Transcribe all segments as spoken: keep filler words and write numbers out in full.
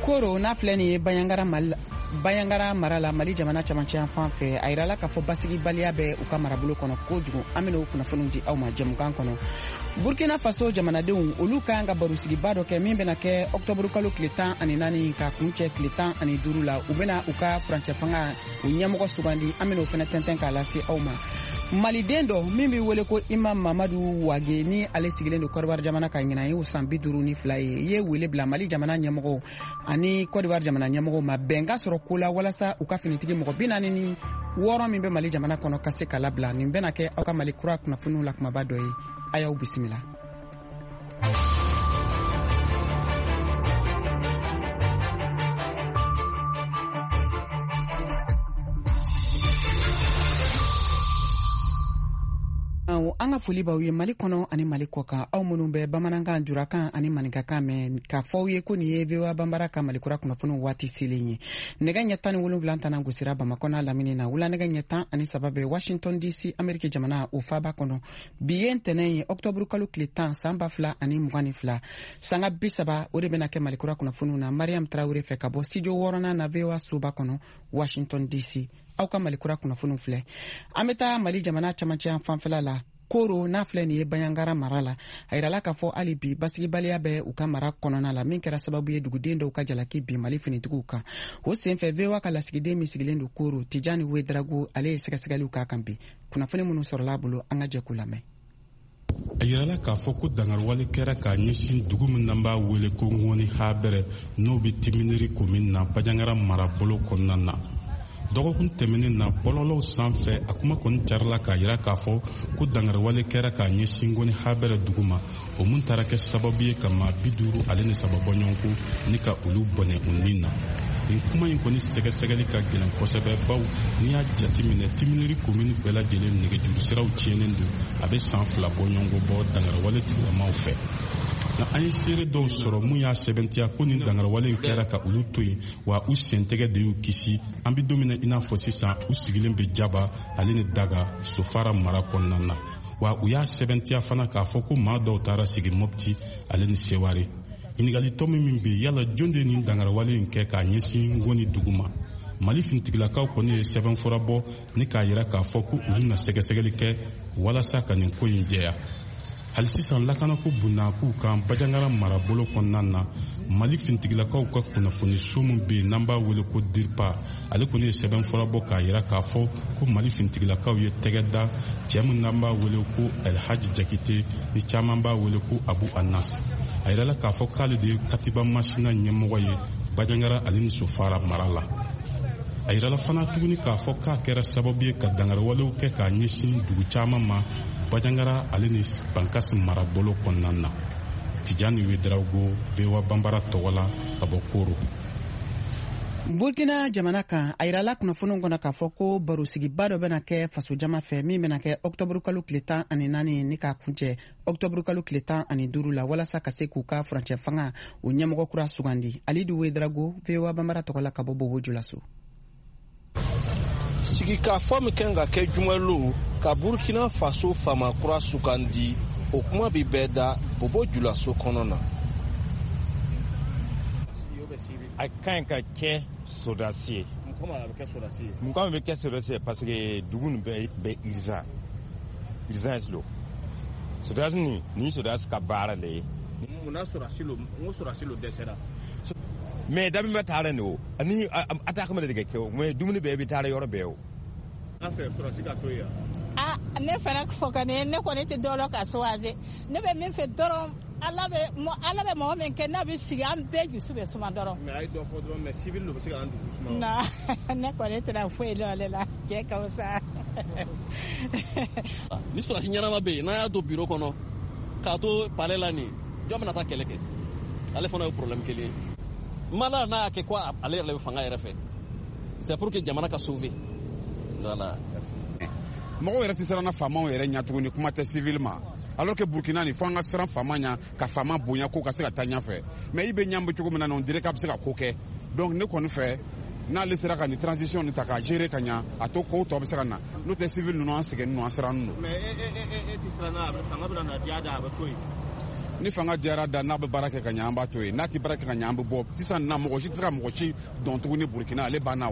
Koro n'a filɛ nin ye Bayangara Mali Bayangara mara la Mali jamana camancɛ fan fɛ a yirala k'a fɔ basigibaliya bɛ u ka marabolo kɔnɔ kojugu. An bɛna o kunnafoniw di aw ma jɛmukan kɔnɔ. Burkina Faso jamanadenw olu ka kan ka barosigibaa dɔ kɛ min bɛna kɛ octobre kalo tile tan ani naani ka kuncɛ tile tan ani duuru la. U bɛna u ka furancɛ fanga u ɲɛmɔgɔ sugandi. An bɛna o fana tɛntɛn k'a lase aw ma. Maliden dɔ min bɛ wele ko Imam Mamadu Wage ni ale sigilen don Côte d'Ivoire jamana ka ɲinan ye o san bi duuru ni fila ye. Ye wele bila Mali jamana ɲɛmɔgɔ ani Côte d'Ivoire jamana ɲɛmɔgɔ ma bɛn ka sɔrɔ ko la walasa u ka finitigi mɔgɔ bi naani ni wɔɔrɔ min bɛ Mali jamana kɔnɔ ka se ka labila. Nin bɛna kɛ aw ka Mali kura kunnafoniw la kumaba dɔ ye. A y'aw bisimila. An ka foli b'aw ye Mali kɔnɔ ani Mali kɔkan aw minnu bɛ bamanankan jurakan ani maninkakan mɛn k'a fɔ aw ye ko nin ye V O A Banbara ka Mali kura kunnafoniw waati selen ye. Nɛgɛ ɲɛ tan ni wolonwula tana gosira Bamakɔ n'a lamini na wula nɛgɛ ɲɛ tan ani saba bɛ Washington D C Ameriki jamana o faaba kɔnɔ. Bi ye ntɛnɛn ye octobre kalo tile tan san ba fila ani mugan ni fila sanga bi saba o de bɛna kɛ Mali kura kunnafoniw na Mariam Traoré fɛ ka bɔ studio wɔɔrɔnan na V O A soba kɔnɔ Washington D C. Aw ka Mali kura kunnafoniw filɛ. An bɛ taa Mali jamana camancɛ fanfɛla la. Koro n'a filɛ nin ye Bayangara mara la a yirala k'a fɔ hali bi basigibaliya bɛ u ka mara kɔnɔna la min kɛra sababu ye duguden dɔw ka jalaki bi Mali finitigiw kan. O senfɛ V O A ka lasigiden min sigilen don Koro Tijani Wedrago ale ye sɛgɛsɛgɛliw k'a kan bi. Kunnafoni minnu sɔrɔla a bolo an ka jɛ k'u lamɛn. A yirala k'a fɔ ko dangarwale kɛra k'a ɲɛsin dugu min n'an b'a wele ko Ngoni Habɛrɛ n'o bɛ Timiniri commune na Bayangara marabolo kɔnɔna na. Dɔgɔkun tɛmɛnen na bɔlɔlɔw sanfɛ a kuma kɔni carila k'a yira k'a fɔ ko dangarwale kɛra k'a ɲɛsin Ngoni Habɛrɛ dugu ma o mun taara kɛ sababu ye ka maa bi duuru ale ni saba bɔ ɲɔgɔn ko ni ka olu bɔnɛ u nin na. Nin kuma in kɔni sɛgɛsɛgɛli ka gɛlɛn kosɛbɛ baw n'i y'a jateminɛ Timiniri commune bɛɛ lajɛlen nɛgɛjuru siraw tiɲɛnen don a bɛ san fila bɔ ɲɔgɔn bɔ dangarwale tigilamaw fɛ. Na an ye seere dɔw sɔrɔ mun y'a sɛbɛntiya ko nin dangarwale in kɛra ka olu to yen wa u sentɛgɛ de y'u kisi. An bɛ don min na i n'a fɔ sisan u sigilen bɛ Jaba ale ni Daga Sofara mara kɔnɔna na wa u y'a sɛbɛntiya fana k'a fɔ ko maa dɔw taara sigi Mopti ale ni Seware. Ɲininkalitɔ min bɛ yala jɔn de nin dangarwale in kɛ k'a ɲɛsin Ngoni dugu ma. Mali fintigilakaw kɔni ye sɛbɛnfura bɔ ni k'a yira k'a fɔ ko olu na sɛgɛsɛgɛli kɛ walasa ka nin ko in jɛya. Hali sisan lakanako bunnaku kan Bayangara marabolo kɔnɔna na Mali fintigilakaw ka kunnafoni so min bɛ yen n'an b'a wele ko DIRPA ale kɔni ye sɛbɛnfura bɔ k'a yira k'a fɔ ko Mali fintigilakaw ye tɛgɛ da cɛ min n'an b'a wele ko Elhaji Jakite ni caman b'a wele ko Abu Anas. A yirala k'a fɔ k'ale de ye Katiba Masina ɲɛmɔgɔ ye Bayangara ale ni Sofara mara la. A yirala fana tuguni k'a fɔ k'a kɛra sababu ye ka dangarwalew kɛ k'a ɲɛsin dugu caman ma Bayangara ale ni Bankasi marabolo kɔnɔna na. Tijani Wedrago V O A Banbara tɔgɔ la ka bɔ Koro. Burkina jamana kan a yirala kunnafoniw kɔnɔ k'a fɔ ko barosigiba dɔ bɛna kɛ faso jama fɛ min bɛna kɛ octobre kalo tile tan ani naani ni k'a kuncɛ octobre kalo tile tan ani duuru la walasa ka se k'u ka furancɛ fanga o ɲɛmɔgɔ kura sugandi. Alidu Wedrago V O A Banbara tɔgɔ la ka bɔ Bobo Julaso. Sigika fɔ min kan ka kɛ jumɛlo ka Burkina Faso fama kura sugandi o kuma bi bɛɛ da Bobo Julaso kɔnɔ na. A kan ka kɛ sodasi ye. Mun kama bɛ kɛ sodasi ye parce que dugu nin bɛɛ bɛ urgence urgence lo. Sodasi ni ni sodasi ka baara le ye. Mun na sodasi lo mun sodasi lo dɛsɛra. Mais dabi bɛ taara ni o ani a ta kama de kɛ o mais dumuni bɛɛ bɛ taara yɔrɔ bɛɛ o. An fɛ sodasi ka to yan. Ah ne fana fɔ ka ne ne kɔni tɛ dɔ la ka soise ne bɛ min fɛ dɔrɔn ala bɛ ala bɛ mɔgɔ min kɛ n'a bɛ sigi an bɛɛ dusu bɛ suma dɔrɔn. Mais a ye dɔ fɔ dɔrɔn mais civil de bɛ se k'an dusu suma. Non ne kɔni tɛna foyi dɔn ale la cɛ ka wusa. Ni sɔrɔsi ɲɛnama bɛ yen n'a y'a to bureau kɔnɔ k'a to palais la nin jɔn bɛna taa kɛlɛ kɛ ale fana ye problème kelen ye. Mala n'a y'a kɛ ko ale yɛrɛ bɛ fanga yɛrɛ fɛ c'est pour que jamana ka sauver. Voilà. Mɔgɔw yɛrɛ tɛ siran na faamaw yɛrɛ ɲɛ tuguni kuma tɛ civil ma alors que Burkina ni fo an ka siran faama ɲɛ ka faama bonya ko ka se ka taa ɲɛfɛ mais i bɛ ɲɛ bɛ cogo min na on dirait k'a bɛ se ka ko kɛ donc ne kɔni fɛ n'ale sera ka ni transition ni ta k'a gérer ka ɲɛ a to kow tɔ bɛ se ka na n'o tɛ civil ninnu an sɛgɛn ninnu an siran ninnu. Mais e e e e ti siran na fanga bɛ na diya da a bɛ to yen. ni fanga diyara da n'a bɛ baara kɛ ka ɲɛ an b'a to yen n'a tɛ baara kɛ ka ɲɛ an bɛ bɔ sisan na mɔgɔ si tɛ ka mɔgɔ si dɔn tuguni Burkina ale banna o.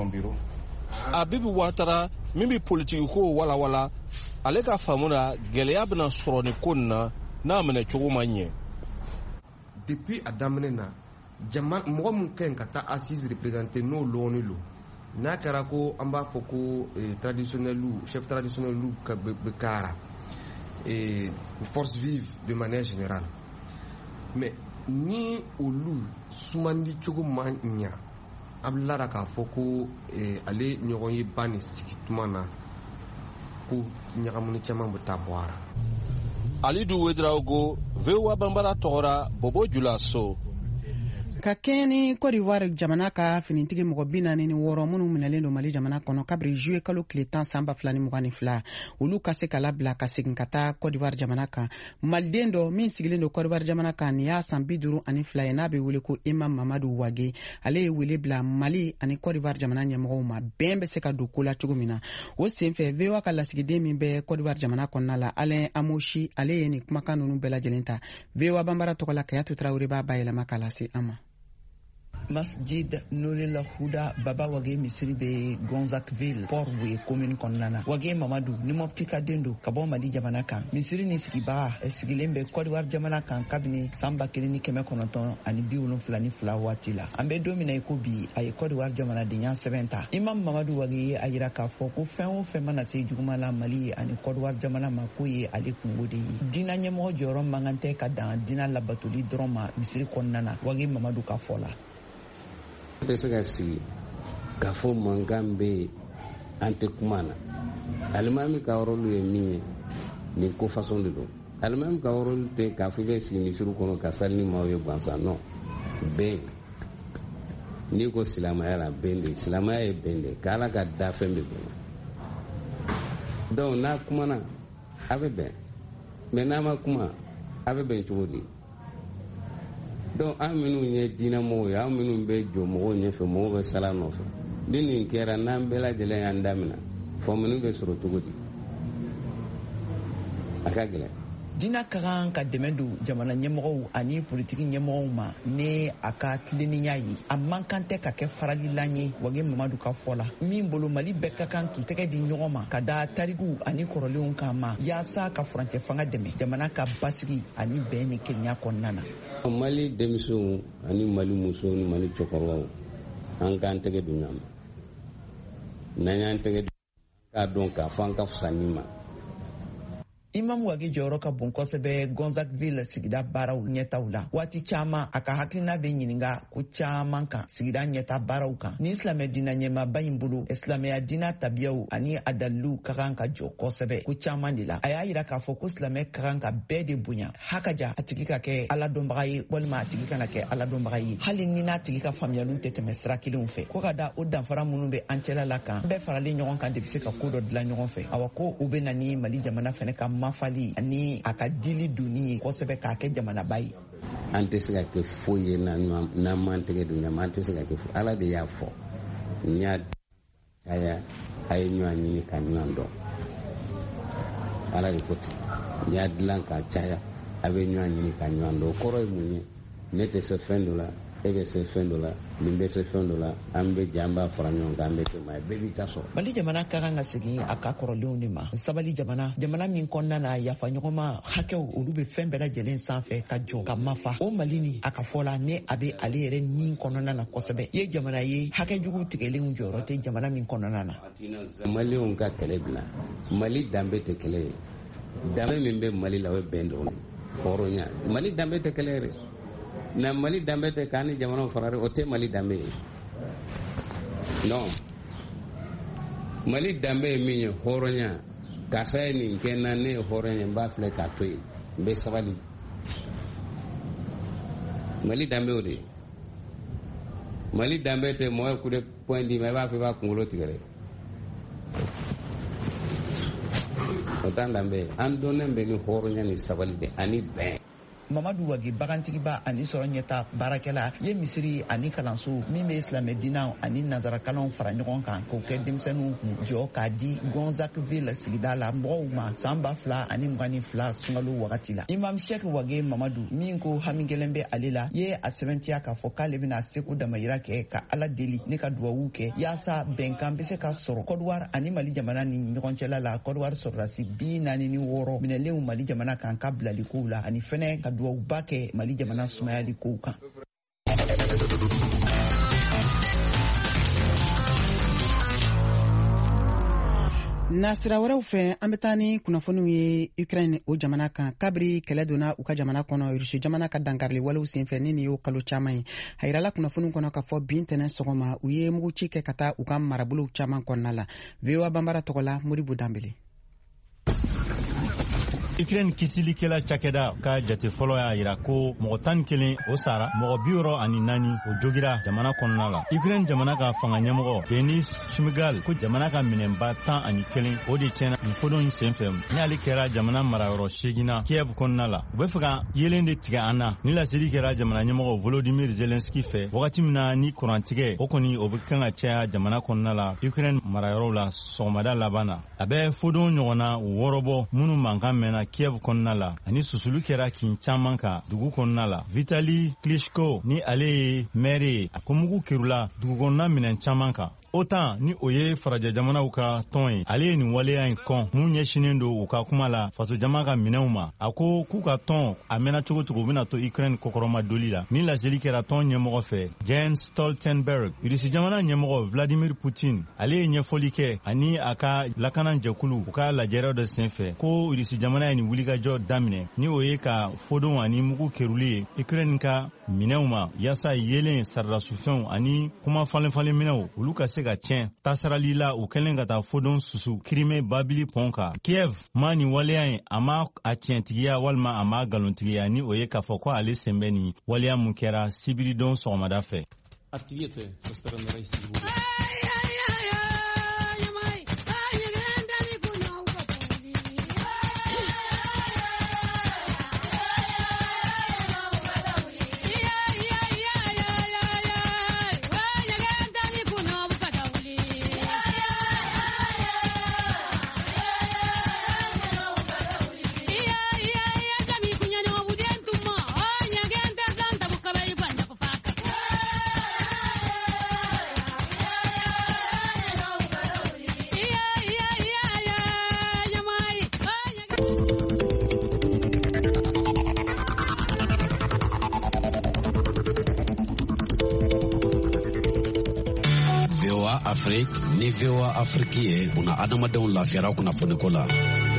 Abibi Ouattara min bɛ politiki ko walawala ale ka faamu na gɛlɛya bɛna sɔrɔ ni ko nin na n'a minɛ cogo ma ɲɛ. Depuis a daminɛ na jama mɔgɔ min ka ɲi ka taa assise représenter n'o lɔɔni lo n'a kɛra ko an b'a fɔ ko traditionnels chef traditionnels ka bɛ kara et force vive de manière générale mais ni olu sumandi cogo ma ɲa a bɛ lara k'a fɔ ko ale ɲɔgɔn ye ba ni sigi tuma na ko ɲagamuni caman bɛ taa bɔ a la. Alidu Ouedraogo V O A Bambara tɔgɔra Bobo Julaso. Ka kɛɲɛ ni Côte d'Ivoire jamana ka finitigi mɔgɔ bi naani ni wɔɔrɔ minnu minɛlen don Mali jamana kɔnɔ kabiri juillet kalo tile tan san ba fila ni mugan ni fila olu ka se ka labila ka segin ka taa Côte d'Ivoire jamana kan. Maliden dɔ min sigilen don Côte d'Ivoire jamana kan nin y'a san bi duuru ani fila ye n'a bɛ wele ko Imam Mamadu Wage ale ye wele bila Mali ani Côte d'Ivoire jamana ɲɛmɔgɔw ma bɛn bɛ se ka don ko la cogo min na o senfɛ V O A ka lasigiden min bɛ Côte d'Ivoire jamana kɔnɔna la Alain Amoshi ale ye nin kumakan ninnu bɛɛ lajɛlen ta. V O A Bambara tɔgɔ la Kayatu Traoré b'a bayɛlɛma k'a lase an ma. Masjid Nuril Huda Baba Wage misiri be Gonzackville Port-Boué commune kɔnɔna na. Wage Mamadu ni mɔpti ka den don ka bɔ Mali jamana kan. Misiri ni sigibaga sigilen bɛ Côte d'Ivoire jamana kan kabini san ba kelen ni kɛmɛ kɔnɔntɔn ani bi wolonfila ni fila waati la. An bɛ don min na i ko bi a ye Côte d'Ivoire jamanadenya sɛbɛn ta. Imam Mamadu Wage ye a yira k'a fɔ ko fɛn o fɛn mana se juguman la Mali ani Côte d'Ivoire jamana ma ko ye ale kungo de ye. Diinɛ ɲɛmɔgɔ jɔyɔrɔ man kan tɛ ka dan diinɛ labatoli dɔrɔn ma misiri kɔnɔna na. Wage Mamadu ka fɔ la. Bɛ se ka sigi k'a fɔ mankan bɛ yen an tɛ kuma na alimami ka rôle ye min ye nin ko façon de don alimami ka rôle tɛ k'a fɔ i bɛ sigi misiri kɔnɔ ka sali ni maaw ye gansan non bɛn n'i ko silamɛya la bɛn de silamɛya ye bɛn de k'Ala ka da fɛn bɛ bɛn donc n'a kumana a bɛ bɛn mais n'a ma kuma a bɛ bɛn cogo di. Donc an minnu ye diinɛmɔgɔw ye an minnu bɛ jɔ mɔgɔw ɲɛfɛ mɔgɔw bɛ sala nɔfɛ ni nin kɛra n'an bɛɛ lajɛlen y'an damina faamuya bɛ sɔrɔ cogo di a ka gɛlɛn. Diinɛ ka kan ka dɛmɛ don jamana ɲɛmɔgɔw ani politiki ɲɛmɔgɔw ma ni a ka tilennenya ye a man kan tɛ ka kɛ faralilan ye Wage Mamadu ka fɔ la min bolo Mali bɛɛ ka kan k'i tɛgɛ di ɲɔgɔn ma ka da tariku ani kɔrɔlenw kan ma yaasa ka furancɛ fanga dɛmɛ jamana ka basigi ani bɛn ni kelenya kɔnɔna na. Mali denmisɛnw ani Mali musow ni Mali cɛkɔrɔbaw an k'an tɛgɛ don ɲɔgɔn ma n'an y'an tɛgɛ don k'a dɔn k'a fɔ an ka fisa nin ma. Imam Wage jɔyɔrɔ ka bon kosɛbɛ Gonzackville sigida baaraw ɲɛtaw la waati caman a ka hakilina bɛ ɲininka ko caman kan sigida ɲɛta baaraw kan ni silamɛ diinɛ ɲɛmaaba in bolo silamɛya diinɛ tabiyaw ani a daliliw ka kan ka jɔ kosɛbɛ ko caman de la a y'a yira k'a fɔ ko silamɛ ka kan ka bɛɛ de bonya hakaja a tigi ka kɛ aladɔnbaga ye walima a tigi kana kɛ aladɔnbaga ye hali ni n'a tigi ka faamuyaliw tɛ tɛmɛ sira kelenw fɛ ko ka da o danfara minnu bɛ an cɛla la kan bɛɛ faralen ɲɔgɔn kan de bɛ se ka ko dɔ dilan ɲɔgɔn fɛ awa ko u bɛ na ni Mali jamana fɛnɛ ka mafali ani a ka dili doni ye kosɛbɛ k'a kɛ jamanaba ye. An tɛ se ka kɛ foyi ye n'an m'an tɛgɛ don ɲɔgɔn ma an tɛ se ka kɛ foyi Ala de y'a fɔ n y'a caya a ye ɲɔgɔn ɲini ka ɲɔgɔn dɔn Ala de ko ten n y'a dilan k'a caya a bɛ ɲɔgɔn ɲini ka ɲɔgɔn dɔn o kɔrɔ ye mun ye ne tɛ se fɛn dɔ la e bɛ se fɛn dɔ la nin bɛ se fɛn dɔ la an bɛ jɛ an b'a fara ɲɔgɔn kan an bɛ kɛ maa ye bɛɛ b'i ta sɔrɔ. Mali jamana ka kan ka segin a ka kɔrɔlenw de ma sabali jamana jamana min kɔnɔna na yafa ɲɔgɔnma hakɛw olu bɛ fɛn bɛɛ lajɛlen sanfɛ ka jɔ ka mafa o Mali ni a ka fɔ la ne a bɛ ale yɛrɛ nin kɔnɔna na kosɛbɛ ye jamana ye hakɛjugu tigɛlenw jɔyɔrɔ tɛ jamana min kɔnɔna na. Malidenw ka kɛlɛ bila Mali danbe tɛ kɛlɛ ye danbe min bɛ Mali la o ye bɛn dɔrɔn hɔrɔnya Mali danbe tɛ kɛlɛ yɛrɛ na Mali danbe tɛ k'an ni jamanaw fara o tɛ Mali danbe ye non Mali danbe ye min ye hɔrɔnya karisa ye nin kɛ na ne ye hɔrɔn ye n b'a filɛ k'a to yen n bɛ sabali Mali danbe o de ye Mali danbe tɛ mɔgɔ ye coup de poing d'i ma i b'a fɔ i b'a kunkolo tigɛ dɛ o t'an danbe ye an dɔnnen bɛ ni hɔrɔnya ni sabali de ani bɛn Mamadu Wage bagantigiba ani sɔrɔ ɲɛta baarakɛla ye misiri ani kalanso min bɛ silamɛdina ani nanzarakalanw fara ɲɔgɔn kan k'o kɛ denmisɛnninw kun jɔ k'a di Gonzagueville sigida la mɔgɔw ma san ba fila ani mugan ni fila sunkalo wagati la. Imam Sheikh Wage Mamadu min ko hami gɛlɛn bɛ ale la ye a sɛbɛntiya k'a fɔ k'ale bɛna seko damayira kɛ ka ala deli ne ka duwawu kɛ yaasa bɛnkan bɛ se ka sɔrɔ Côte d'Ivoire ani Mali jamana ni ɲɔgɔn cɛla la. Côte d'Ivoire sɔrɔdasi bi naani ni wɔɔrɔ minɛlenw Mali jamana kan ka bilali kow la ani fɛnɛ ka duwawuba kɛ Mali jamana sumayali kow kan. Nasira wɛrɛw fɛ an bɛ taa ni kunnafoniw ye Ukraine o jamana kan kabiri kɛlɛ donna u ka jamana kɔnɔ Rusi jamana ka dankarili walew senfɛ ni nin y'o kalo caman ye. A yirala kunnafoniw kɔnɔ k'a fɔ bi ntɛnɛn sɔgɔma u ye muguci kɛ ka taa u ka marabolow caman kɔnɔna la. V O A Banbara tɔgɔ la Moribu Danbele. Ukraine kisilikɛla cakɛda ka jate fɔlɔ y'a yira ko mɔgɔ tan ni kelen o sara mɔgɔ bi wɔɔrɔ ani naani o jogira jamana kɔnɔna la. Ukraine jamana ka fanga ɲɛmɔgɔ Denis Shmyhal ko jamana ka minɛnba tan ani kelen o de tiɲɛna nin fɔdon in senfɛ n'ale kɛra jamana marayɔrɔ seginna Kiev kɔnɔna la. U bɛ fɛ ka yelen de tigɛ an na ni laseli kɛra jamana ɲɛmɔgɔ Volodymyr Zelensky fɛ wagati min na ni kurantigɛ o kɔni o bɛ kan ka caya jamana kɔnɔna la Ukraine marayɔrɔw la sɔgɔmada laban na. A bɛ fɔdon ɲɔgɔnna wɔɔrɔ bɔ minnu mankan mɛnna Kiev kɔnɔna la ani susulu kɛra kin caman kan dugu kɔnɔna la. Vitali Klitschko ni ale ye maire ye a ko mugu kerula dugu kɔnɔna minɛn caman kan. Otan ni o ye farajɛ jamanaw ka tɔn ye ale ye nin waleya in kɔn mun ɲɛsinen don u ka kuma la faso jama ka minɛnw ma. A ko k'u ka tɔn a mɛnna cogo cogo bɛna to Ukraine kɔkɔrɔma doli la. Ni laseli kɛra tɔn ɲɛmɔgɔ fɛ Jens Stoltenberg. Rusi jamana ɲɛmɔgɔ Vladimir Putin ale ye ɲɛfɔli kɛ ani a ka lakana jɛkulu u ka lajɛrɛw de senfɛ ko Rusi jamana ye nin wulikajɔ daminɛ ni o ye ka fɔdon ani mugu keruli ye Ukraine ka minɛnw ma yaasa yelen saradasufɛnw ani kuma falen falen minɛnw olu ka se ka tiɲɛ tasarali la u kɛlen ka taa fɔdon susu Crimée Babili pɔn kan. Kiev ma nin waleya in a ma a tiɲɛtigiya walima a ma galontigiya ni o ye k'a fɔ ko ale sen bɛ nin waleya mun kɛra sibiridon sɔgɔmada fɛ. Afrique ni V O A Afrique ye kuna adamadenw lafiyara kunnafoniko la.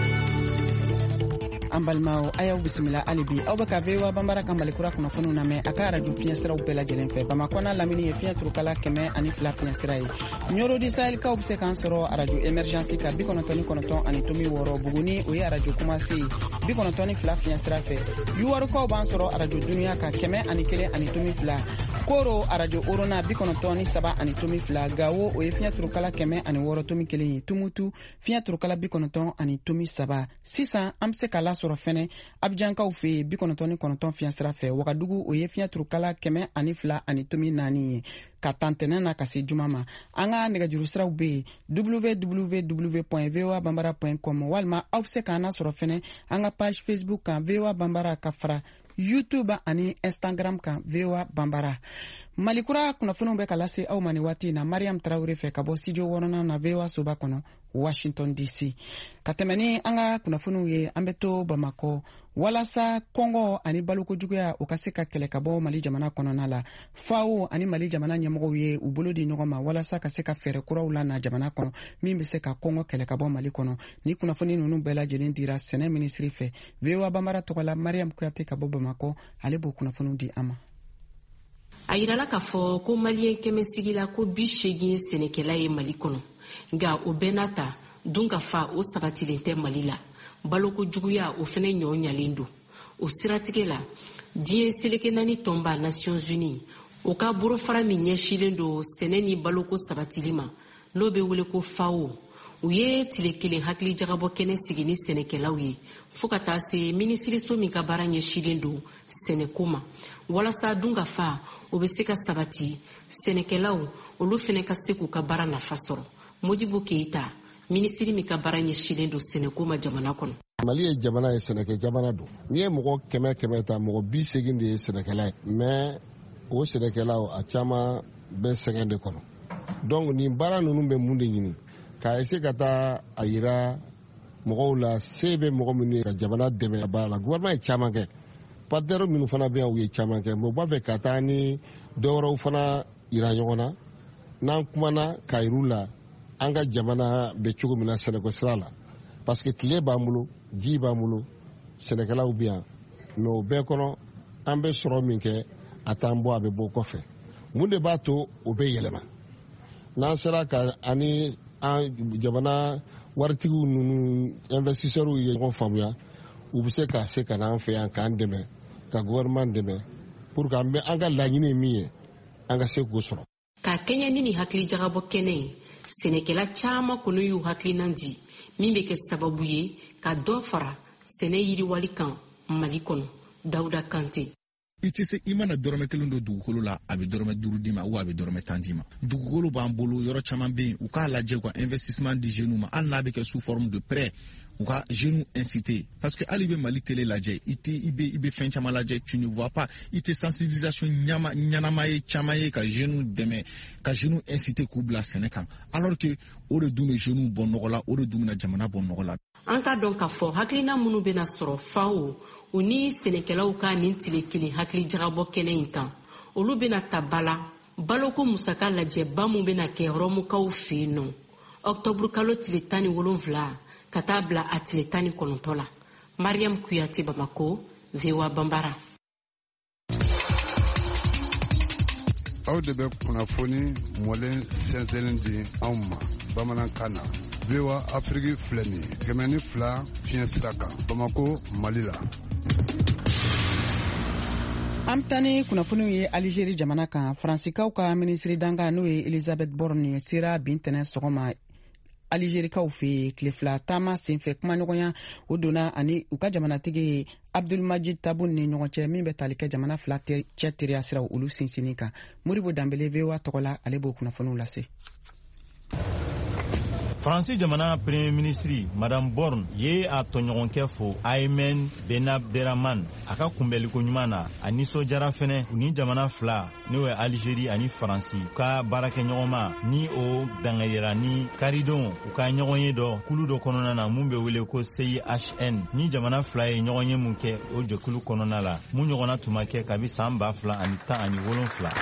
An balimaw a y'aw bisimila hali bi aw bɛ ka V O A Banbara ka malikura kunnafoniw lamɛn a ka arajo fiɲɛ siraw bɛɛ lajɛlen fɛ Bamakɔ n'a lamini ye fiɲɛ turukala kɛmɛ ani fila fiɲɛ sira ye. Ɲorodi Sahel-kaw bɛ se k'an sɔrɔ arajo Emergence ka bi kɔnɔntɔn ni kɔnɔntɔn ani tomi wɔɔrɔ Buguni o ye arajo Kumase bi kɔnɔntɔn ni fila fiɲɛ sira fɛ. Yuwarukaw b'an sɔrɔ arajo Dunuya ka kɛmɛ ani kelen ani tomi fila. Koro arajo Orona bi kɔnɔntɔn ni saba ani tomi fila. Gawo o ye fiɲɛ turukala kɛmɛ ani wɔɔrɔ tomi kelen ye. Tumutu fiɲɛ turukala bi kɔnɔntɔn ani tomi saba. Sisan an bɛ se k'a lasɔrɔ fɛnɛ Abidjankaw fɛ yen bi kɔnɔntɔn ni kɔnɔntɔn fiɲɛ sira fɛ. Wagadugu o ye fiɲɛ turukala kɛmɛ ani fila ani tomi naani ye. Ka tantɛnɛ na ka se juma ma an ka nɛgɛjuru siraw bɛ yen w w w point v o a banbara point com walima aw bɛ se k'an sɔrɔ fɛnɛ an ka page Facebook kan V O A Banbara ka fara YouTube ani Instagram kan V O A Banbara. Malikura kunnafoniw bɛ ka lase aw ma ni waati in na Mariam Tarawele fɛ ka bɔ studio wɔɔrɔnan na V O A soba kɔnɔ Washington D C. Ka tɛmɛ ni an ka kunnafoniw ye an bɛ to Bamakɔ walasa kɔngɔ ani balokojuguya o ka se ka kɛlɛ ka bɔ Mali jamana kɔnɔna la. F A O ani Mali jamana ɲɛmɔgɔw ye u bolo di ɲɔgɔn ma walasa ka se ka fɛɛrɛ kuraw la na jamana kɔnɔ min bɛ se ka kɔngɔ kɛlɛ ka bɔ Mali kɔnɔ. Ni kunnafoni ninnu bɛɛ lajɛlen dira sɛnɛ minisiri fɛ. V O A Banbara tɔgɔ la Mariam Kuyate ka bɔ Bamakɔ ale b'o kunnafoniw di an ma. A yirala k'a fɔ ko maliyɛn kɛmɛ sigila ko bi seegin sɛnɛkɛla ye Mali kɔnɔ nka o bɛɛ n'a ta dun ka fa o sabatilen tɛ Mali la baloko juguya o fɛnɛ ɲɔ ɲalen don o siratigɛ la diɲɛ seleke naani tɔnba Nations Unies o ka borofara min ɲɛsilen don sɛnɛ ni baloko sabatili ma n'o bɛ wele ko F A O u ye tile kelen hakili jagabɔ kɛnɛ sigi ni sɛnɛkɛlaw ye fo ka taa se minisiriso min ka baara ɲɛsilen don sɛnɛko ma walasa dunga fa o bɛ se ka sabati sɛnɛkɛlaw olu fɛnɛ ka se k'u ka baara nafa sɔrɔ. Modibo Keita, minisiri min ka baara ɲɛsilen don sɛnɛko ma jamana kɔnɔ. Mali ye jamana ye sɛnɛkɛ jamana don. N'i ye mɔgɔ kɛmɛ kɛmɛ ta mɔgɔ bi segin de ye sɛnɛkɛla ye mais o sɛnɛkɛlaw a caman bɛ sɛgɛn de kɔnɔ. Donc nin baara ninnu bɛ mun de ɲini k'a essayer ka taa a yira mɔgɔw la se bɛ mɔgɔ minnu ye ka jamana dɛmɛ a baara la. Gouvernement ye caman kɛ partenaires minnu fana bɛ yan u ye caman kɛ mais u b'a fɛ ka taa ni dɔwɛrɛw fana yira ɲɔgɔn na n'an kumana ka yir'u la an ka jamana bɛ cogo min na sɛnɛko sira la parce que tile b'an bolo ji b'an bolo sɛnɛkɛlaw bɛ yan mais o bɛɛ kɔnɔ an bɛ sɔrɔ min kɛ a t'an bɔ a bɛ bɔ kɔfɛ mun de b'a to o bɛ yɛlɛma n'an sera ka ani an jamana waritigiw ninnu investisseurs ye ɲɔgɔn faamuya u bɛ se ka se ka n'an fɛ yan k'an dɛmɛ ka gouvernement dɛmɛ pour que an bɛ an ka laɲini ye min ye an ka se k'o sɔrɔ. Ka kɛɲɛ ni nin hakili jagabɔ kɛnɛ ye sɛnɛkɛla caman kɔni y'u hakilinan di min bɛ kɛ sababu ye ka dɔ fara sɛnɛ yiriwali kan Mali kɔnɔ. Dawuda Kante. I tɛ se i mana dɔrɔmɛ kelen don dugukolo la a bɛ dɔrɔmɛ duuru d'i ma ou a bɛ dɔrɔmɛ tan d'i ma. Dugukolo b'an bolo yɔrɔ caman bɛ yen u k'a lajɛ u ka investissement di jeunes ma hali n'a bɛ kɛ sous forme de prêt u ka jeunes inciter parce que hali i bɛ Mali télé lajɛ i tɛ i bɛ i bɛ fɛn caman lajɛ tu ne vois pas i tɛ sensibilisation ɲama ɲanama ye caman ye ka jeunes dɛmɛ ka jeunes inciter k'u bila sɛnɛ kan alors que o de dun bɛ jeunes bɔ nɔgɔ la o de dun bɛna jamana bɔ nɔgɔ la. An ka dɔn k'a fɔ hakilina minnu bɛna sɔrɔ FAO u ni sɛnɛkɛlaw ka nin tile kelen hakili jagabɔ kɛnɛ in kan olu bɛna ta bala baloko musaka lajɛ ba mun bɛna kɛ rɔmukaw fɛ yen nɔ octobre kalo tile tan ni wolonwula ka taa bila a tile tan ni kɔnɔntɔn la. Mariam Kuyate, Bamako, V O A Bambara. Aw de bɛ kunnafoni mɔlen sɛnsɛnlen di anw ma bamanankan na. V O A Afrique filɛ nin ye kɛmɛ ni fila fiɲɛ sira kan Bamako, Mali la. An taa ni kunnafoniw ye Aligérie jamana kan Faransikaw ka minisiri danga n'o ye Elisabeth Borne sera bin tɛnɛ sɔgɔma Aligérikaw fɛ tile fila taama senfɛ kumaɲɔgɔnya o donna ani u ka jamanatigi Abdulmajid Tabun ni ɲɔgɔn cɛ min bɛ tali kɛ jamana fila cɛ teriya siraw olu sinsinni kan. Modibo Dambele V O A tɔgɔ la ale b'o kunnafoniw lase. Faransi jamana premier ministre Madame Borne ye a tɔɲɔgɔnkɛ fo Aymen Benabderrahman a ka kunbɛliko ɲuman na a nisɔndiyara fɛnɛ u ni jamana fila n'o ye Aligérie ani Faransi ka baarakɛ ɲɔgɔnma ni o dangayira ni karidon u ka ɲɔgɔn ye dɔ kulu dɔ kɔnɔna na mun bɛ wele ko C I H N ni jamana fila ye ɲɔgɔn ye mun kɛ o jɛkulu kɔnɔna la mun ɲɔgɔnna tun ma kɛ kabi san ba fila ani tan ani wolonfila.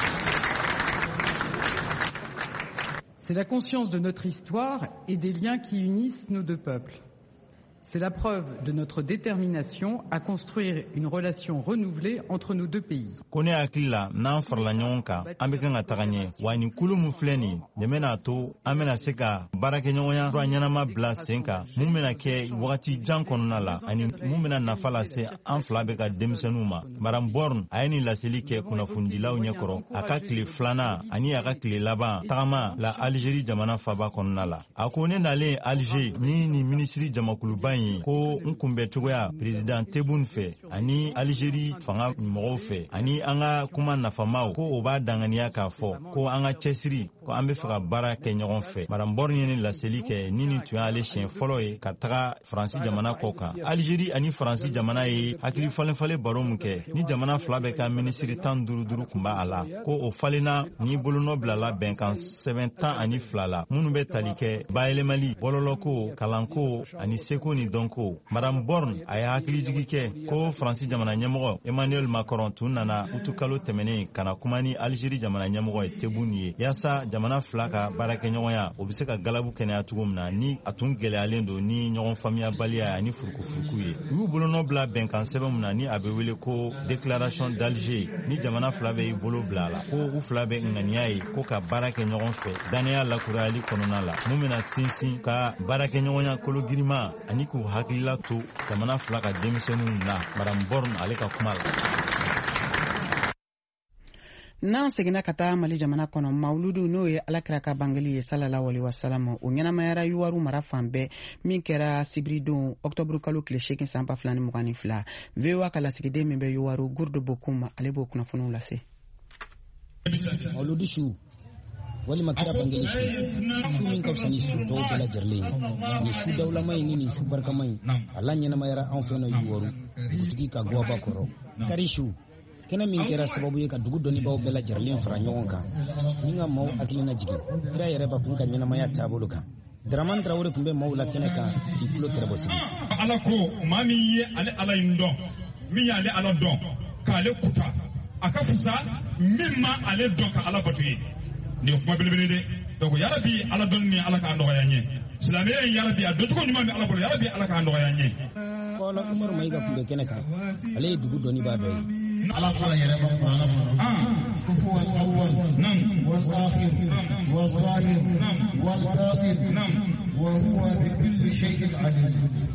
C'est la conscience de notre histoire et des liens qui unissent nos deux peuples. C'est la preuve de notre détermination à construire une relation renouvelée entre nos deux pays. Kone akila n'an farala ɲɔgɔn kan an bɛ kan ka taga ɲɛ wa nin kulu min filɛ nin de bɛna to an bɛna se ka baarakɛɲɔgɔnya fura ɲɛnama bila sen kan mun bɛna kɛ wagati jan kɔnɔna la ani mun bɛna nafa lase an fila bɛ ka denmisɛnninw ma. Madame Borne a ye nin laseli kɛ kunnafonidilaw ɲɛkɔrɔ a ka tile filanan ani a ka tile laban tagama la Aligérie jamana faba kɔnɔna la. A ko ne nalen Alger ni nin minisiri jamakuluba ko n kunbɛ cogoya président Tebboune fɛ ani Aligérie fanga mɔgɔw fɛ ani an ka kuma nafamaw ko o b'a danganiya k'a fɔ ko an ka cɛsiri ko an bɛ fɛ ka baara kɛ ɲɔgɔn fɛ. Madame Borne ye ni laseli kɛ ni nin tun y'ale siɲɛ fɔlɔ ye ka taga Faransi jamana kɔ kan. Aligérie ani Faransi jamana ye hakili falenfalen baro mun kɛ ni jamana fila bɛ ka minisiri tan duuru duuru kun b'a a la ko o falenna ni bolonɔ bilala bɛnkan sɛbɛn tan ani fila la minnu bɛ tali kɛ bayɛlɛmali bɔlɔlɔko kalanko ani seko ni dɔnko. Madame Borne a ye hakilijigi kɛ ko Faransi jamana ɲɛmɔgɔ Emmanuel Macron tun nana utu kalo tɛmɛnen ka na kuma ni Aligérie jamana ɲɛmɔgɔ ye Tebboune ye yaasa jamana fila ka baarakɛɲɔgɔnya o bɛ se ka galabu kɛnɛya cogo min na ni a tun gɛlɛyalen don ni ɲɔgɔn faamuyabaliya ani furukufuruku ye. U y'u bolonɔ bila bɛnkan sɛbɛn min na ni a bɛ wele ko déclaration d'Alger ni jamana fila bɛ i bolo bila a la ko u fila bɛ ŋaniya ye ko ka baara kɛ ɲɔgɔn fɛ dannaya lakurayali kɔnɔna la mun bɛna sinsin ka baarakɛɲɔgɔnya kolo girima ani k'u hakilila to jamana fila ka denmisɛnninw na. Madame Borne ale ka kuma la. n'an seginna ka taa Mali jamana kɔnɔ Mawuludu n'o ye Alakira ka bangeli ye sallallahu alaihi wasallam o ɲɛnamayara Yuwaru mara fan bɛɛ min kɛra sibiridon octobre kalo tile seegin san ba fila ni mugan ni fila. V O A ka lasigiden min bɛ Yuwaru Gurdo Bokum ale b'o kunnafoniw lase. Mawuludu su walima kira bangeli su su min ka fisa ni su tɔw bɛɛ lajɛlen ni su dawulama ye ni su barikama ye ala ɲɛnamayara anw fɛ nɔ Yuwaru dugutigi ka gawaba kɔrɔ kari su kɛnɛ min kɛra sababu ye ka dugu dɔnnibaw bɛɛ lajɛlen fara ɲɔgɔn kan ni ka maaw hakilina jigin kira yɛrɛ bakun ka ɲɛnamaya taabolo kan. Dramane Traoré tun bɛ maaw la kɛnɛ kan k'i tulo kɛrɛbɔ sigi. Ala ko maa min ye ale ala in dɔn min y'ale ala dɔn k'ale kuta a ka fusa min ma ale dɔn ka ala bato ye nin ye kuma belebele de donc yarabi ala dɔn ni ala k'a nɔgɔya ɲɛ silamɛya ye yarabi a dɔncogo ɲuman bɛ ala bolo yarabi ala k'a nɔgɔya ɲɛ. Kɔla Umaru Mayiga tun bɛ kɛnɛ kan ale ye dugu dɔnnibaa dɔ ye. على قول يربى على هو الأول والآخر والظاهر والباطن وهو بكل شيء عليم.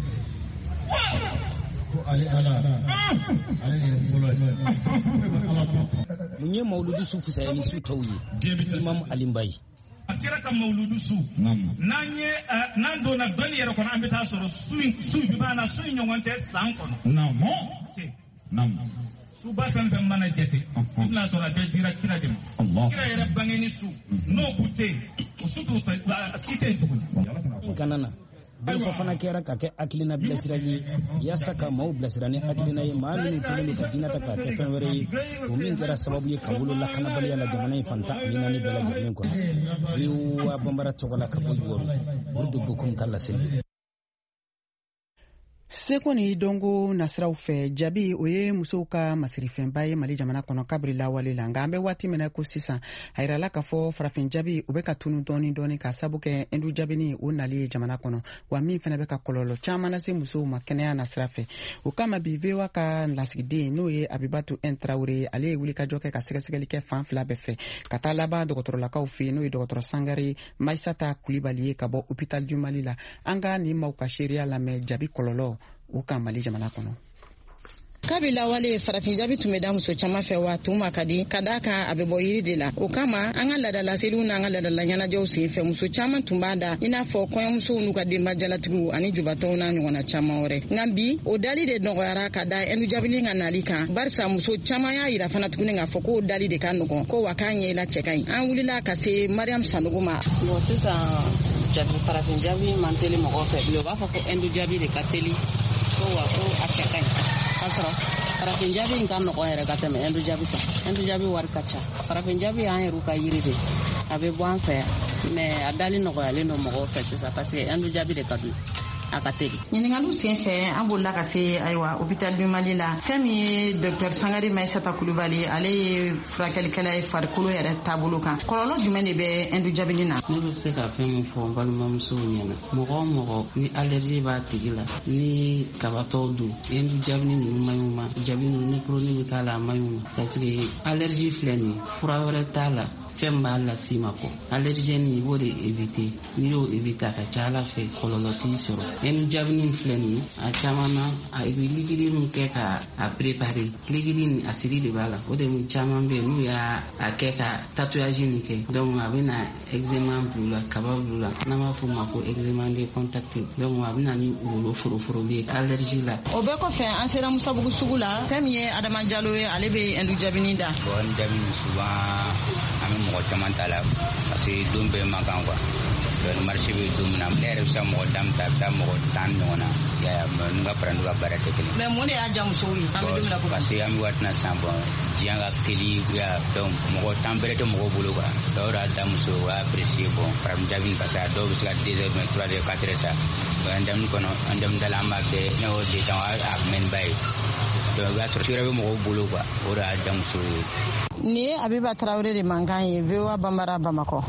mun ye Mawuludu su fisayali su tɔw ye Imam Ali Mbaye. A kɛra ka Mawuludu su n'an ye n'an donna dɔnni yɛrɛ kɔnɔ an bɛ taa sɔrɔ su su bi b'an na su ɲɔgɔn tɛ san kɔnɔ. Suba fɛn fɛn mana jate i bɛna sɔrɔ a bɛɛ dira kira de ma kira yɛrɛ bangeni su n'o kun tɛ yen o su t'o fɛ si tɛ yen tuguni. kana na Dɔw fana kɛra ka kɛ hakilina bilasirali ye yaasa ka maaw bilasira ni hakilina ye maa minnu kɛlen don ka diinɛ ta k'a kɛ fɛn wɛrɛ ye o min kɛra sababu ye ka wolo lakanabaliya la jamana in fantan ani naani bɛɛ lajɛlen kɔnɔ. V O A banbara tɔgɔ la ka bɔ Yuwaru Gurdo Bokum ka laseli. Seko ni dongo nasiraw fɛ jaabi o ye musow ka masirifɛnba ye Mali jamana kɔnɔ kabiri lawale la nka an bɛ waati min na ko sisan a yirala k'a fɔ farafin jaabi o bɛ ka tunu dɔɔni dɔɔni ka sabu kɛ Hindu jaabini o nali ye jamana kɔnɔ wa min fana bɛ ka kɔlɔlɔ caman lase musow ma kɛnɛya nasira fɛ o kama bi V O A ka lasigiden n'o ye Abibatu N Traoré ale ye wulikajɔ kɛ ka sɛgɛsɛgɛli kɛ fan fila bɛɛ fɛ ka taa laban dɔgɔtɔrɔlakaw fɛ yen n'o ye dɔgɔtɔrɔ Sangare Maisata Kulibali ye ka bɔ hôpital du Mali la an ka nin maaw ka seereya lamɛn jaabi kɔlɔlɔ o ka Mali jamana kɔnɔ. Kabila wale farafin jabi tun bɛ da muso caman fɛ wa tun ma ka di ka da kan a bɛ bɔ yiri de la o kama an ka ladala seliw n'an ka ladala ɲɛnajɛw sen fɛ muso caman tun b'a da i n'a fɔ kɔɲɔmusow n'u ka denbajalatigiw ani jubatɔw n'a ɲɔgɔnna caman wɛrɛ nka bi o dali de nɔgɔyara ka da Hindu jaabini ka nali kan barisa muso caman y'a yira fana tuguni k'a fɔ ko dali de ka nɔgɔn ko wa k'a ɲɛ la cɛ ka ɲi an wulila ka se Mariam Sanogo ma. Bon sisan jabi farafin jabi man teli mɔgɔ fɛ bi o b'a fɔ ko Hindu jabi de ka teli ko wa ko a cɛ ka ɲi k'a sɔrɔ farafin jabi in ka nɔgɔn yɛrɛ ka tɛmɛ Hindu jabi kan. Hindu jabi wari ka ca farafin jabi y'an yɛrɛ ka yiri de a bɛ bɔ an fɛ yan mais a dali nɔgɔyalen don mɔgɔw fɛ sisan parce que Hindu jabi de ka di a ka teli. Ɲininkaliw sen fɛ an bolila ka se ayiwa hôpital du Mali la fɛn min ye docteur Sangare Maisata Kulibali ale ye furakɛlikɛla ye farikolo yɛrɛ taabolo kan kɔlɔlɔ jumɛn de bɛ Hindu jaabini na. Ne bɛ se ka fɛn min fɔ n balimamusow ɲɛna mɔgɔ o mɔgɔ ni allergie b'a tigi la ni kabatɔw don Hindu jaabini ninnu man ɲi ma jaabi ninnu ni produit bɛ k'a la a man ɲi ma parce que allergie filɛ nin ye fura wɛrɛ t'a la fɛn b'a las'i ma kɔ allergène i b'o de éviter n'i y'o éviter a ka ca Ala fɛ kɔlɔlɔ t'i sɔrɔ. Hindu jaabini filɛ nin ye a caman na a bɛ likidi min kɛ ka a préparer likidi nin acide de b'a la o de caman bɛ yen n'u y'a a kɛ ka tatouage nin kɛ donc a bɛ na eczéma bila u la kaba bila u la n'an b'a fɔ o ma ko eczéma de contact donc a bɛ na ni wolo foroforoli ye allergie la. O bɛɛ kɔfɛ an sera Musabugu sugu la fɛn min ye Adama Jalo ye ale bɛ Hindu jaabini da. Bon Hindu jaabini souvent an bɛ mɔgɔ caman ta la parce que don bɛɛ man kan quoi donc marché bɛ don min na ne yɛrɛ bɛ se ka mɔgɔ tan ta a bɛ taa mɔgɔ tan ɲɔgɔn na yaya mais n'u ka fara n'u ka baara tɛ kelen. mais mun de y'a diya musow ye an bɛ don min na ko parce que an bɛ waati na sisan bon diɲɛ ka teli ya donc mɔgɔ tan bɛrɛ tɛ mɔgɔw bolo quoi dɔw yɛrɛ y'a da muso o y'a apprécier bon farafin jaabini parce que a dɔw bɛ se ka deux heures mais trois heures quatre heures ta donc an dɛmɛ kɔnɔ an dɛmɛ da la an b'a kɛ ne y'o de tan a mɛnba ye donc o y'a sɔrɔ su yɛrɛ bɛ mɔgɔw bolo quoi o de y'a diya musow ye. Ni ye Abiba Traoré de mankan ye V O A banbara Bamakɔ.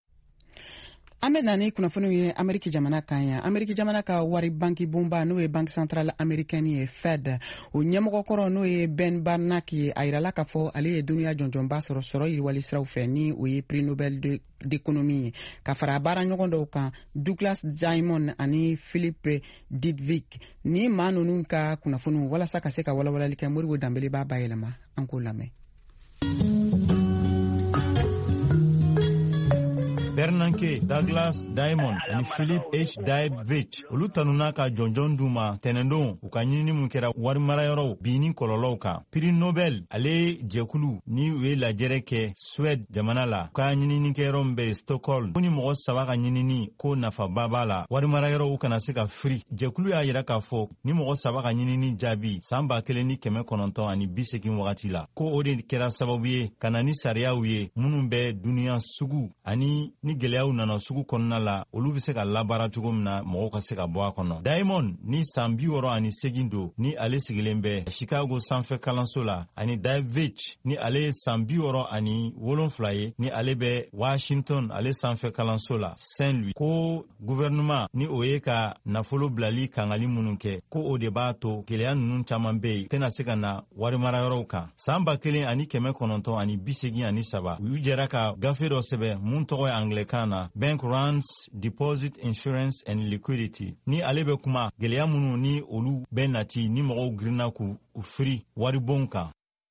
An bɛ na ni kunnafoniw ye Ameriki jamana kan yan Ameriki jamana ka wari banki bonba n'o ye Banque Centrale Américaine ye Fed o ɲɛmɔgɔkɔrɔ n'o ye Ben Bernanke ye a yirala k'a fɔ ale ye duniya jɔnjɔnba sɔrɔ sɔrɔ yiriwali siraw fɛ ni o ye prix Nobel d'économie ye ka fara baara ɲɔgɔn dɔw kan Douglas Diamond ani Philippe Didvik ni maa ninnu ka kunnafoniw walasa ka se ka walawalali kɛ Moribo Danbele b'a bayɛlɛma an k'o lamɛn. Bernanke, Douglas Diamond ani Philip H. Daibvich olu tanuna ka jonjon duma tenendon u ka ɲinini mun kɛra wari marayɔrɔw bini kɔlɔlɔw kan. Prix Nobel ale jɛkulu ni u ye lajɛrɛ kɛ Suède jamana la ka ɲininikɛyɔrɔ min bɛ Stockholm ko ni mɔgɔ saba ka ɲinini ko nafaba b'a la wari marayɔrɔw kana se ka firi. Jɛkulu y'a yira k'a fɔ ni mɔgɔ saba ka ɲinini jaabi san ba kelen ni kɛmɛ kɔnɔntɔn ani bi segin wagati la ko o de kɛra sababu ye ka na ni sariyaw ye minnu bɛ duniya sugu ani ni gɛlɛyaw nana sugu kɔnɔna la olu bɛ se ka labaara cogo min na mɔgɔw ka se ka bɔ a kɔnɔ. Diamond ni san bi wɔɔrɔ ani segin don ni ale sigilen bɛ Chicago sanfɛ kalanso la ani Daibvich ni ale ye san bi wɔɔrɔ ani wolonfila ye ni ale bɛ Washington ale sanfɛ kalanso la Saint Louis ko gouvernement ni o ye ka nafolo bilali kangali minnu kɛ ko o de b'a to gɛlɛya ninnu caman bɛ yen tɛna se ka na wari marayɔrɔw kan. San ba kelen ani kɛmɛ kɔnɔntɔn ani bi segin ani saba u y'u jɛra ka gafe dɔ sɛbɛ mun tɔgɔ ye anglɛkan na Bank Runs Deposit Insurance and Liquidity ni ale bɛ kuma gɛlɛya minnu ni olu bɛ nati ni mɔgɔw girinna k'u firi waribon kan.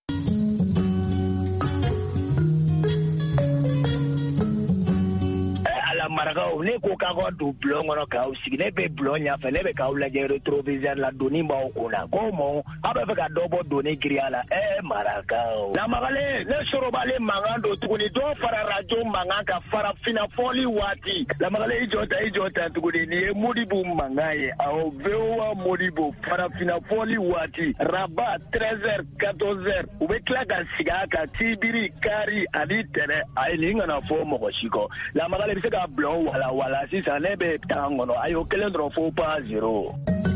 Marakaw ne ko ka ko du blon ngono ka o sigi ne be blon nya fe ne be ka o lajɛ retroviseur la doni ba o kuna ko mo abe fe ka dobo doni griala eh marakaw la magale ne soro bale mangando tuguni do fara radio manga ka fara fina foli wati la magale ijota ijota tuguni ni modibu mangaye au vewa modibu fara fina foli wati Rabat treize heures quatorze heures u be kla ka siga ka tibiri kari ali tere ay linga na fo mo shiko la magale be se ka blon wala wala sisan ne bɛ taa n kɔnɔ a y'o kelen dɔrɔn fo pa zero.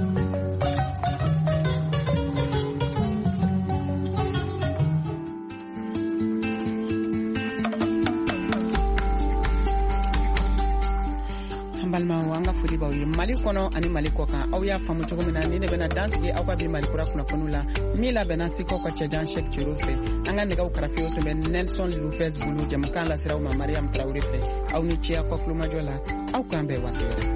balimaw an ka foli b'aw ye Mali kɔnɔ ani Mali kɔ kan aw y'a faamu cogo min na ni ne bɛna dansigi aw ka bi Mali kura kunnafoniw la min labɛnna Siko ka cɛjan Cheikh Thiouro fɛ an ka nɛgɛw karafe o tun bɛ Nelson Lopez bolo jamukan lasiraw ma Mariam Traoré fɛ aw ni ciya kɔfilomajɔ la aw k'an bɛɛ waati wɛrɛ.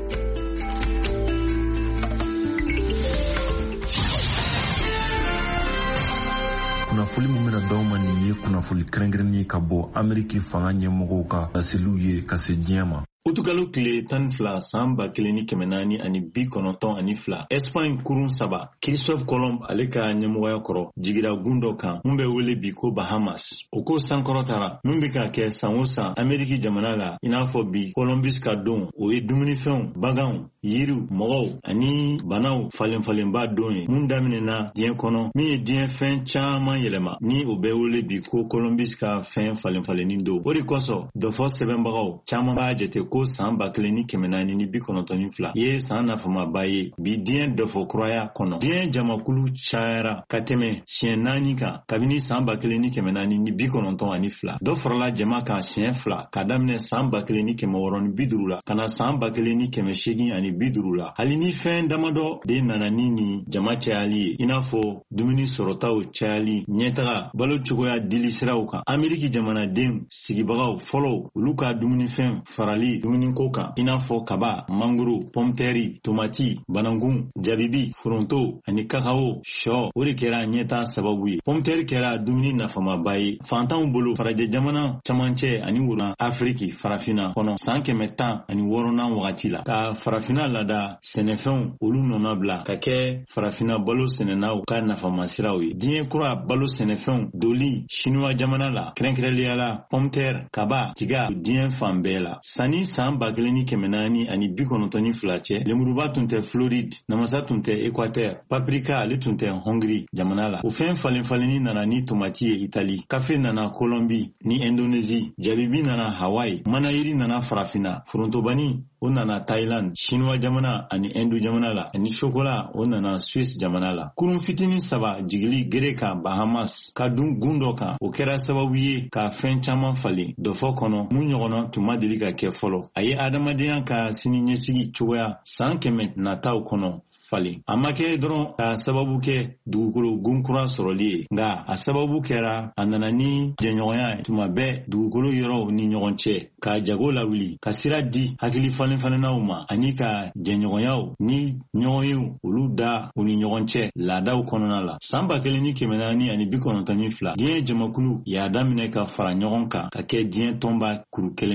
kunnafoni min bɛna d'aw ma nin ye kunnafoni kɛrɛnkɛrɛnnen ye ka bɔ Ameriki fanga ɲɛmɔgɔw ka laseliw ye ka se diɲɛ ma. Utukalo tile tan fila san ba kelen ni kɛmɛ naani ani bi kɔnɔntɔn ani fila Espagne kurun saba Christophe Colomb ale ka ɲɛmɔgɔya kɔrɔ jigira gun dɔ kan mun bɛ wele bi ko Bahamas. O ko sankɔrɔtara min bɛ ka kɛ san o san Ameriki jamana la i n'a fɔ bi Columbus ka don o ye dumunifɛnw baganw yiriw mɔgɔw ani banaw falen falenba don ye mun daminɛna diɲɛ kɔnɔ min ye diɲɛ fɛn caman yɛlɛma ni o bɛ wele bi ko Columbus ka fɛn falen falenni don. O de kosɔn dɔfɔ sɛbɛnbagaw caman b'a jate ko san ba kelen ni kɛmɛ naani ni bi kɔnɔntɔn ni fila ye san nafamaba ye bi diɲɛ dɔfɔ kuraya kɔnɔ. Diɲɛ jamakulu cayara ka tɛmɛ siɲɛ naani kan kabini san ba kelen ni kɛmɛ naani ni bi kɔnɔntɔn ani fila. Dɔ farala jama kan siɲɛ fila ka daminɛ san ba kelen ni kɛmɛ wɔɔrɔ ni bi duuru la ka na san ba kelen ni kɛmɛ seegin ani bi duuru la. Hali ni fɛn damadɔ de nana ni nin jama cayali ye i n'a fɔ dumuni sɔrɔtaw cayali ɲɛtaga balo cogoya dili siraw kan. Ameriki jamanaden sigibagaw fɔlɔ olu ka dumunifɛn farali dumuni ko kan i n'a fɔ kaba mangoro pomtɛri tomati banangun jabibi foronto ani kakao sɔ o de kɛra ɲɛta sababu ye. Pomtɛri kɛra dumuni nafamaba ye fantanw bolo farajɛ jamana camancɛ ani wuruna Afriki farafina kɔnɔ san kɛmɛ tan ani wɔɔrɔnan wagati la ka farafina lada sɛnɛfɛnw olu nɔnɔ bila ka kɛ farafina balo sɛnɛnaw ka nafamasiraw ye. Diɲɛ kura balo sɛnɛfɛnw doli Chinois jamana la kɛrɛnkɛrɛnnenya la pomtɛri kaba tiga diɲɛ fan bɛɛ la. Sani san ba kelen ni kɛmɛ naani ani bi kɔnɔntɔn ni fila cɛ lemuruba tun tɛ Floride namasa tun tɛ Équateur paprika ale tun tɛ Hongrie jamana la. O fɛn falen falenni nana ni tomati ye Italie kafe nana Colombie ni Indonésie jabibi nana Hawaii manayiri nana farafina forontobani o nana Thailand Chinois jamana ani Hindu jamana la ani chocolat o nana Swiss jamana la. Kurun fitinin saba jigili gere kan Bahamas ka dun gun dɔ kan o kɛra sababu ye ka fɛn caman falen dɔfɔ kɔnɔ mun ɲɔgɔnna tun ma deli ka kɛ fɔlɔ. A ye adamadenya ka sini ɲɛsigi cogoya san kɛmɛ nataw kɔnɔ falen. A ma kɛ dɔrɔn ka sababu kɛ dugukolo gunkura sɔrɔli ye nka a sababu kɛra a nana ni jɛɲɔgɔnya tuma bɛɛ dugukolo yɔrɔw ni ɲɔgɔn cɛ ka jago lawuli ka sira di hakili falen falennaw ma ani ka jɛɲɔgɔnyaw ni ɲɔgɔn yew olu da u ni ɲɔgɔn cɛ laadaw kɔnɔna la. San ba kelen ni kɛmɛ naani ani bi kɔnɔntɔn ni fila diɲɛ jamakulu y'a daminɛ ka fara ɲɔgɔn kan ka kɛ diɲɛ tɔnba kuru kelen ye.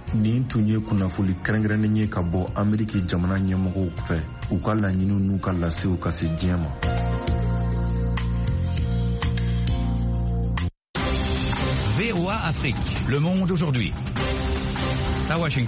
nin tun ye kunnafoli kɛrɛnkɛrɛnnen ye ka bɔ ameriki jamana ɲɛmɔgɔw fɛ u ka laɲiniw n'u ka lasew ka se diɲɛ ma. V O A Afrique, le monde aujourd'hui. À Washington.